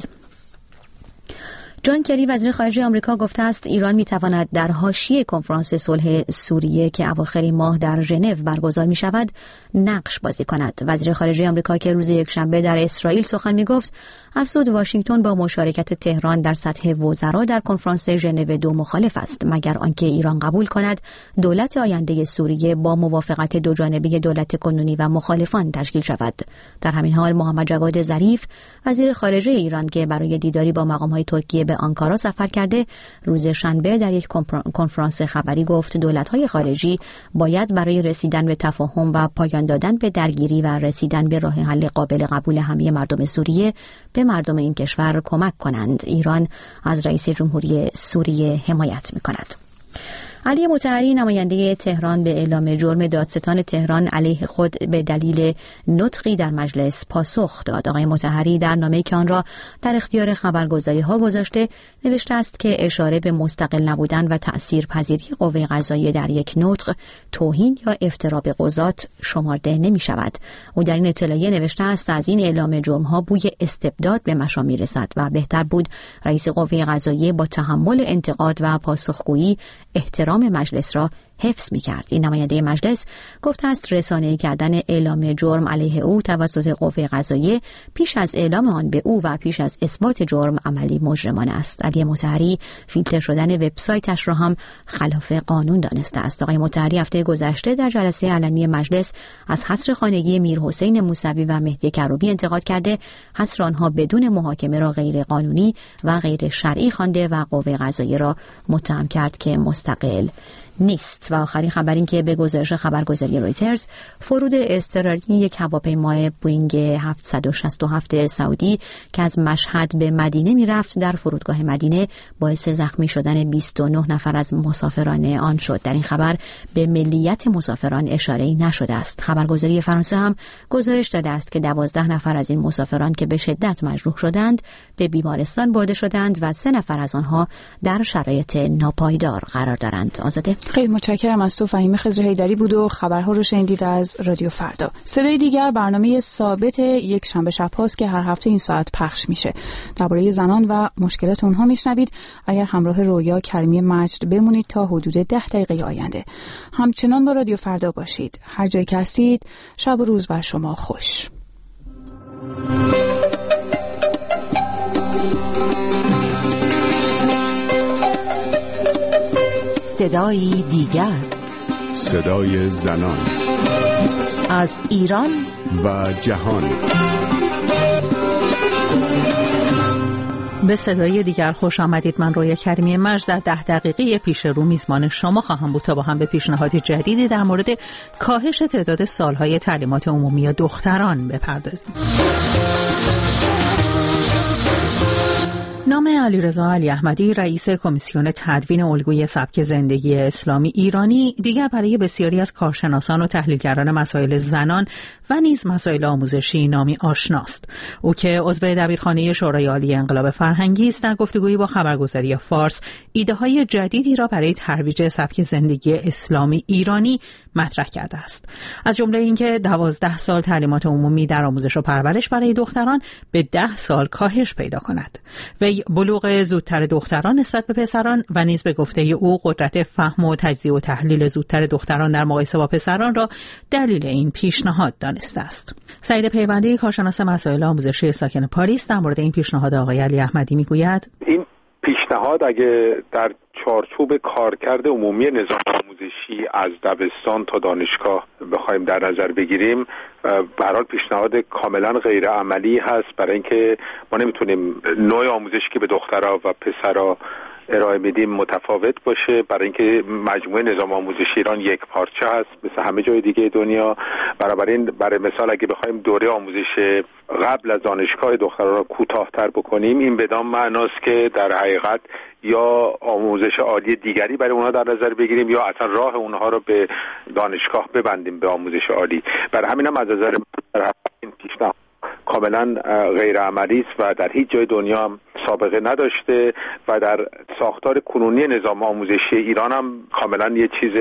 جان کری وزیر خارجه آمریکا گفته است ایران میتواند در حاشیه کنفرانس صلح سوریه که اواخر ماه در ژنو برگزار می شود نقش بازی کند. وزیر خارجه آمریکا که روز یکشنبه در اسرائیل سخن می گفت افزود واشنگتن با مشارکت تهران در سطح وزرا در کنفرانس ژنو 2 مخالف است مگر آنکه ایران قبول کند دولت آینده سوریه با موافقت دوجانبه دولت کنونی و مخالفان تشکیل شود. در همین حال محمد جواد ظریف وزیر خارجه ایران که برای دیداری با مقام‌های ترکیه به آنکارا سفر کرده روز شنبه در یک کنفرانس خبری گفت دولت‌های خارجی باید برای رسیدن به تفاهم و پایان دادن به درگیری و رسیدن به راه حل قابل قبول همه مردم سوریه به مردم این کشور کمک کنند. ایران از رئیس جمهوری سوریه حمایت می‌کند. علی مطهری نماینده تهران به اعلام جرم دادستان تهران علیه خود به دلیل نطقی در مجلس پاسخ داد. آقای مطهری در نامه‌ای که آن را در اختیار خبرگزاری‌ها گذاشته نوشته است که اشاره به مستقل نبودن و تأثیرپذیری قوه قضاییه در یک نطق توهین یا افترا به قضات شمرده نمی‌شود. او در این اطلاعیه نوشته است از این اعلام جرم‌ها بوی استبداد به مشام می‌رسد و بهتر بود رئیس قوه قضاییه با تحمل انتقاد و پاسخگویی احترام مجلس را حفظ می‌کرد. این نماینده مجلس گفته است رسانه‌ای کردن اعلام جرم علیه او توسط قوه قضاییه پیش از اعلام آن به او و پیش از اثبات جرم عملی مجرمانه است. علی مطهری فیلتر شدن وبسایتش را هم خلاف قانون دانسته است. آقای مطهری هفته گذشته در جلسه علنی مجلس از حصر خانگی میرحسین موسوی و مهدی کروبی انتقاد کرده حصر آنها بدون محاکمه را غیر قانونی و غیر شرعی خوانده و قوه قضاییه را متهم کرد که مستقل نیست. و آخرین خبر این که به گزارش خبرگزاری رویترز فرود اضطراری یک هواپیمای بوینگ 767 سعودی که از مشهد به مدینه میرفت در فرودگاه مدینه باعث زخمی شدن 29 نفر از مسافران آن شد. در این خبر به ملیت مسافران اشاره‌ای نشده است. خبرگزاری فرانسه هم گزارش داده است که 12 نفر از این مسافران که به شدت مجروح شدند به بیمارستان برده شدند و 3 نفر از آنها در شرایط ناپایدار قرار دارند. آزاده، خیلی متشکرم از تو. فهیم خضر حیدری بود و خبرها رو شنیدید از رادیو فردا. صدای دیگر برنامه ثابت یک شنبه شب هاست که هر هفته این ساعت پخش میشه. درباره زنان و مشکلات اونها میشنوید. اگر همراه رویا کریمی مجد بمونید تا حدود 10 دقیقه آینده. همچنان با رادیو فردا باشید. هر جایی که هستید شب و روز بر شما خوش. صدای دیگر، صدای زنان از ایران و جهان. به صدای دیگر خوش آمدید. من رویا کریمی مجد در 10 دقیقه پیش رو میزبان شما خواهم بود تا با هم به پیشنهاد جدیدی در مورد کاهش تعداد سالهای تعلیمات عمومی دختران بپردازیم. نام علیرضا علی احمدی، رئیس کمیسیون تدوین الگوی سبک زندگی اسلامی ایرانی، دیگر برای بسیاری از کارشناسان و تحلیلگران مسائل زنان و نیز مسائل آموزشی نامی آشناست. او که عضو دبیرخانه شورای عالی انقلاب فرهنگی است، در گفتگویی با خبرگزاری فارس ایده‌های جدیدی را برای ترویج سبک زندگی اسلامی ایرانی مطرح کرده است. از جمله اینکه 12 سال تعلیمات عمومی در آموزش و پرورش برای دختران به 10 سال کاهش پیدا کند. وی بلوغ زودتر دختران نسبت به پسران و نیز به گفته او قدرت فهم و تجزیه و تحلیل زودتر دختران در مقایسه با پسران را دلیل این پیشنهاد دانسته است. سعید پیوندی، کارشناس مسائل آموزشی ساکن پاریس، در مورد این پیشنهاد آقای علی احمدی میگوید: این پیشنهاد اگه در چارچوب کارکرد عمومی نظام آموزشی از دبستان تا دانشگاه بخوایم در نظر بگیریم، به هر حال پیشنهاد کاملا غیر عملی هست، برای اینکه ما نمیتونیم نوع آموزشی که به دخترها و پسرها ارائه میدیم متفاوت باشه، برای اینکه مجموعه نظام آموزشی ایران یک پارچه هست مثل همه جای دیگه دنیا. بنابراین برای مثال اگه بخوایم دوره آموزش قبل از دانشگاه دختران را کوتاه‌تر بکنیم، این بدان معناست که در حقیقت یا آموزش عالی دیگری برای اونها در نظر بگیریم یا اصلا راه اونها رو به دانشگاه ببندیم به آموزش عالی. برای همین هم از نظر این پیشنهاد کاملا غیر عملی است و در هیچ جای دنیا هم سابقه نداشته و در ساختار کنونی نظام آموزشی ایران هم کاملا یه چیز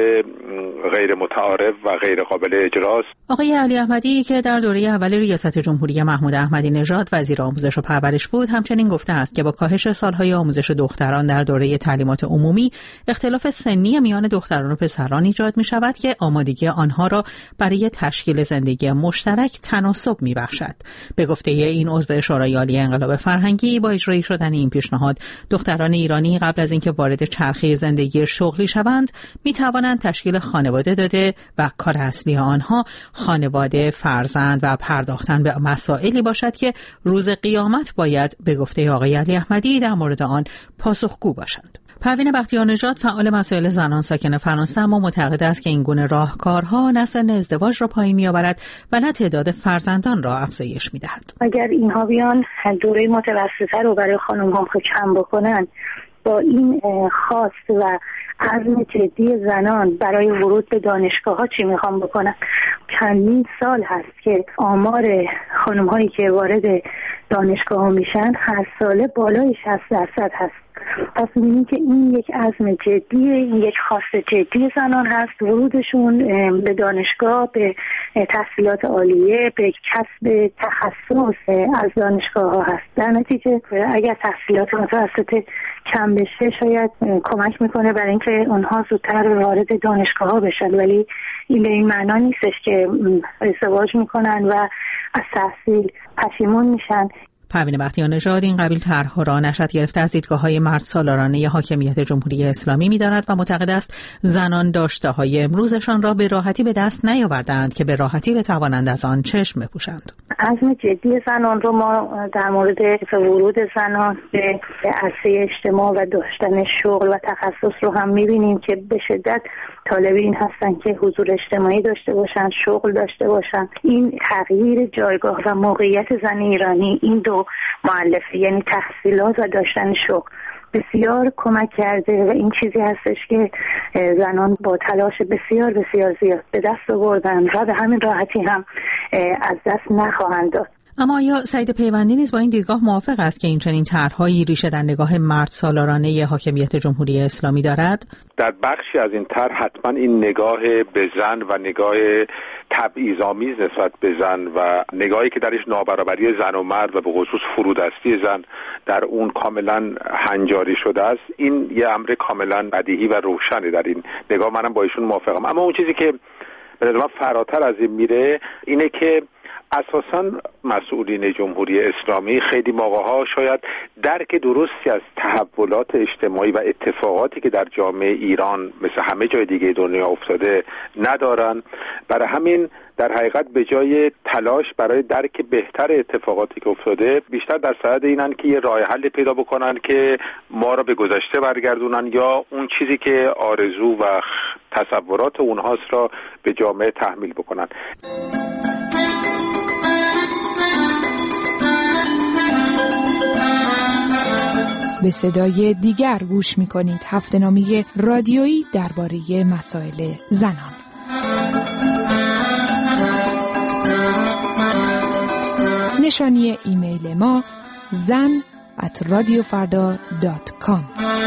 غیر متعارف و غیر قابل اجراست. آقای علی احمدی که در دوره اول ریاست جمهوری محمود احمدی نژاد وزیر آموزش و پرورش بود، همچنین گفته است که با کاهش سالهای آموزش دختران در دوره تعلیمات عمومی، اختلاف سنی میان دختران و پسران ایجاد می شود که آمادگی آنها را برای تشکیل زندگی مشترک تناسب می بخشد. به گفته این عضو شورای عالی انقلاب فرهنگی، با اجرای شدن این پیشنهاد، دختران ایرانی قبل از اینکه وارد چرخه زندگی شغلی شوند، می توانند تشکیل خانواده داده و کار اصلی آنها خانواده، فرزند و پرداختن به مسائلی باشد که روز قیامت باید به گفته آقای علی احمدی در مورد آن پاسخگو باشند. پروین بختیارنژاد، فعال مسائل زنان ساکن فرانسه، اما معتقد است که این گونه راهکارها نه سن ازدواج را پایین می‌آورد و نه تعداد فرزندان را افزایش می‌دهد. اگر اینها بیان دوره متوسطه رو برای خانم‌ها کم بکنن، با این خواست و عزم جدی زنان برای ورود به دانشگاه‌ها چی می‌خوام بکنن؟ چندین سال هست که آمار خانم‌هایی که وارد دانشگاه‌ها میشن هر ساله بالای 60% هست. پس می‌بینیم که این یک عزم جدیه، این یک خواست جدی زنان هست. ورودشون به دانشگاه، به تحصیلات عالیه، به کسب تخصص از دانشگاه‌ها هست. در نتیجه اگر تحصیلات متوسطه کم بشه شاید کمک میکنه برای اینکه اونها زودتر وارد دانشگاه‌ها بشن، ولی این به این معنا نیستش که ازدواج میکنن و از تحصیل پشیمون میشن. پروین بختیارنژاد این قبیل طرح‌ها را نشأت گرفته از دیدگاه‌های مردسالارانه حاکمیت جمهوری اسلامی می‌داند و معتقد است زنان داشته‌های امروزشان را به راحتی به دست نیاوردند که به راحتی بتوانند از آن چشم بپوشند. عزم جدی زنان رو ما در مورد ورود زنان به عرصه اجتماع و داشتن شغل و تخصص رو هم می‌بینیم که به شدت طالب این هستن که حضور اجتماعی داشته باشن، شغل داشته باشن. این تغییر جایگاه و موقعیت زن ایرانی، این دو مؤلفه یعنی تحصیلات و داشتن شغل، بسیار کمک کرده و این چیزی هستش که زنان با تلاش بسیار بسیار زیاد به دست آوردن و به همین راحتی هم از دست نخواهند داد. اما آیا سعید پیوندی نیز با این دیدگاه موافق است که این چنین طرح‌هایی ریشه در نگاه مرد سالارانه حاکمیت جمهوری اسلامی دارد؟ در بخشی از این طرح حتما این نگاه به زن و نگاه تبعیض‌آمیز نسبت به زن و نگاهی که درش نابرابری زن و مرد و به خصوص فرودستی زن در اون کاملا هنجاری شده است، این یه امر کاملا بدیهی و روشنه. در این نگاه منم با ایشون موافقم. اما اون چیزی که به نظر من فراتر از این میره اینه که اساساً مسئولین جمهوری اسلامی خیلی موقع‌ها شاید درک درستی از تحولات اجتماعی و اتفاقاتی که در جامعه ایران مثل همه جای دیگه دنیا افتاده ندارن. برای همین در حقیقت به جای تلاش برای درک بهتر اتفاقاتی که افتاده بیشتر در صدد اینن که یه راه حل پیدا بکنن که ما را به گذشته برگردونن یا اون چیزی که آرزو و تصورات اونهاست را به جامعه تحمیل بکنن. به صدای دیگر گوش می‌کنید، هفته‌نامه رادیویی درباره مسائل زنان. نشانی ایمیل ما zan@radiofarda.com.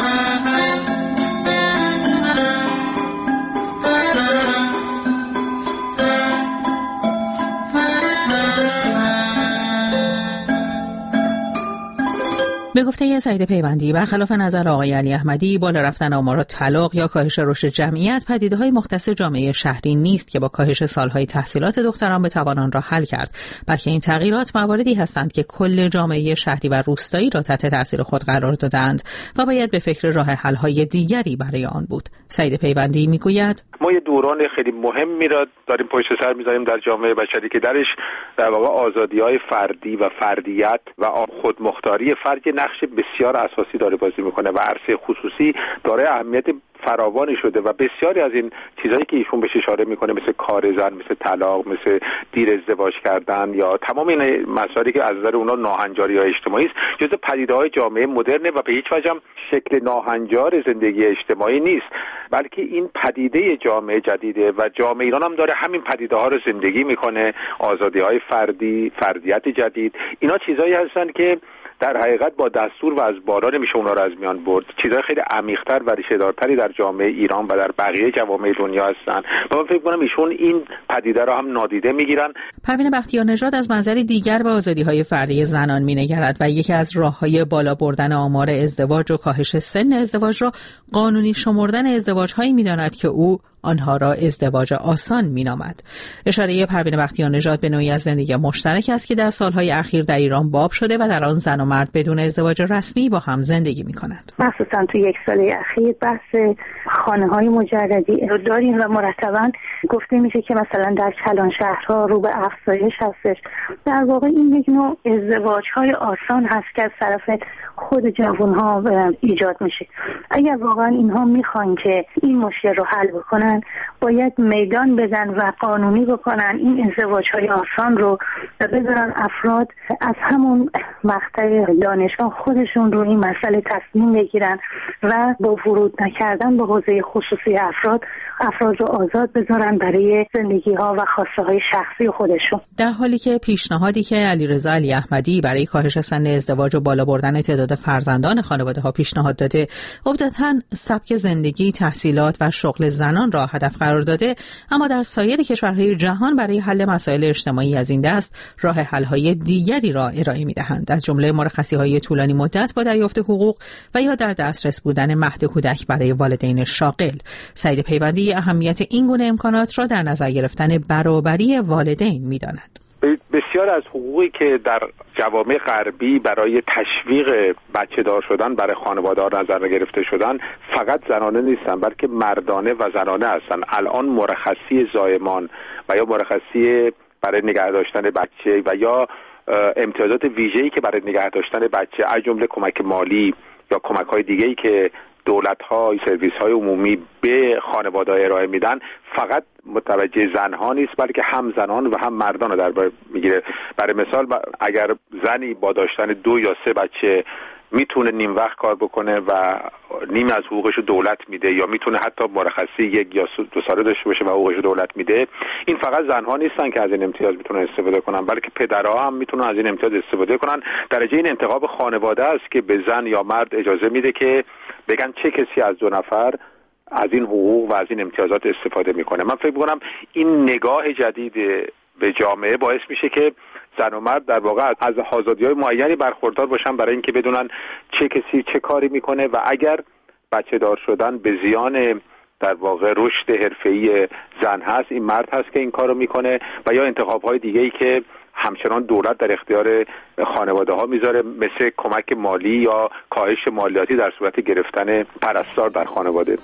به گفته سعید پیوندی، برخلاف نظر آقای علی احمدی، بالا رفتن آمار طلاق یا کاهش رشد جمعیت پدیده‌های مختص جامعه شهری نیست که با کاهش سالهای تحصیلات دختران بتوان آن را حل کرد، بلکه این تغییرات مواردی هستند که کل جامعه شهری و روستایی را تحت تاثیر خود قرار دادند و باید به فکر راه حل‌های دیگری برای آن بود. سعید پیوندی میگوید: ما یه دوران خیلی مهمی را داریم پشت سر می‌ذاریم در جامعه بشری که درش در واقع آزادی‌های فردی و فردیت و خودمختاری فرد نقش بسیار اساسی داره بازی میکنه و عرصه خصوصی داره اهمیت فراوانی شده و بسیاری از این چیزایی که ایشون بهش اشاره میکنه مثل کار زن، مثل طلاق، مثل دیر ازدواج کردن یا تمام این مسائلی که از نظر اونها ناهنجاری یا اجتماعی است، جزء پدیده‌های جامعه مدرنه و به هیچ وجه هم شکل ناهنجار زندگی اجتماعی نیست، بلکه این پدیده جامعه جدیده و جامعه ایران هم داره همین پدیده‌ها رو زندگی میکنه. آزادی‌های فردی، فردیت جدید، اینا چیزایی هستن که در حقیقت با دستور و از بالا نمیشه اونا رو از میان برد. چیزای خیلی عمیق‌تر و ریشه‌دارتری در جامعه ایران و در بقیه جوامع دنیا هستن. من فکر کنم ایشون این پدیده رو هم نادیده میگیرن. پروین بختیارنژاد از منظری دیگر به آزادی‌های فردی زنان مینگرد و یکی از راه‌های بالا بردن آمار ازدواج و کاهش سن ازدواج را قانونی شمردن ازدواج‌هایی می‌داند که او آنها را ازدواج آسان می‌نامد. اشاره پروین بختیارنژاد به نوعی از زندگی مشترک است که در سالهای اخیر در ایران باب شده و در آن زن و مرد بدون ازدواج رسمی با هم زندگی می‌کنند. مخصوصا تو یک سال اخیر بحث خانه‌های مجردی رو داریم و مرتباً گفته میشه که مثلا در کلان شهرها رو به افزایش هستش. در واقع این یک نوع ازدواج‌های آسان هست که از طرف خود جوان‌ها ایجاد میشه. اگر واقعا اینها میخوان که این مشکل رو حل بکنن، باید میدان بدن و قانونی بکنن این ازدواج‌های آسان رو و بذارن افراد از همون مقطع دانشگاه خودشون رو این مسئله تصمیم بگیرن و با ورود نکردن به حوزه خصوصی افراد رو آزاد بذارن برای زندگی‌ها و خواسته‌های شخصی خودشون. در حالی که پیشنهادی که علیرضا علی احمدی برای کاهش سن ازدواج و بالا بردن تعداد فرزندان خانواده‌ها پیشنهاد داده، عمدتاً سبک زندگی، تحصیلات و شغل زنان را هدف قرار داده، اما در سایر کشورهای جهان برای حل مسائل اجتماعی از این دست راه حل‌های دیگری را ارائه می‌دهند، از جمله مرخصی‌های طولانی مدت با دریافت حقوق و یا در دسترس بودن مهد کودک برای والدین شاغل. سعید پیوندی اهمیت این گونه امکانات را در نظر گرفتن برابری والدین می‌داند. بسیار از حقوقی که در جوامع غربی برای تشویق بچه دار شدن برای خانواده‌ها نظر گرفته شدن فقط زنانه نیستن، بلکه مردانه و زنانه هستن. الان مرخصی زایمان و یا مرخصی برای نگه داشتن بچه و یا امتیازات ویژه‌ای که برای نگه داشتن بچه از جمله کمک مالی یا کمک‌های دیگه‌ای که دولت‌ها، سرویس‌های عمومی به خانواده‌ها ارائه میدن فقط متوجه زن‌ها نیست، بلکه هم زنان و هم مردان رو در بر میگیره. برای مثال اگر زنی با داشتن 2 یا 3 بچه میتونه نیم وقت کار بکنه و نیم از حقوقش دولت میده، یا میتونه حتی مرخصی 1 یا 2 ساله داشته باشه و حقوقش دولت میده، این فقط زنها نیستن که از این امتیاز میتونن استفاده کنن، بلکه پدرها هم میتونن از این امتیاز استفاده کنن. درجه این انتخاب خانواده است که به زن یا مرد اجازه میده که بگن چه کسی از 2 نفر از این حقوق و از این امتیازات استفاده میکنه. من فکر میکنم این نگاه جدید به جامعه باعث میشه که زن و مرد در واقع از آزادی‌های معینی برخوردار باشن برای اینکه بدونن چه کسی چه کاری میکنه و اگر بچه دار شدن به زیان در واقع رشد حرفه‌ای زن هست، این مرد هست که این کارو میکنه، و یا انتخاب‌های دیگه‌ای که همچنان دولت در اختیار خانواده‌ها میذاره، مثل کمک مالی یا کاهش مالیاتی در صورت گرفتن پرستار در خانواده.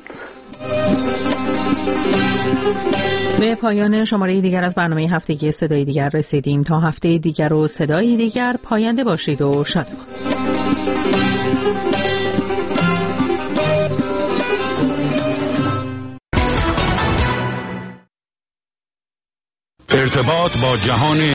به پایان شماره دیگر از برنامه هفتگی صدای دیگر رسیدیم. تا هفته دیگر و صدای دیگر، پاینده باشید و شادمان. ارتباط با جهان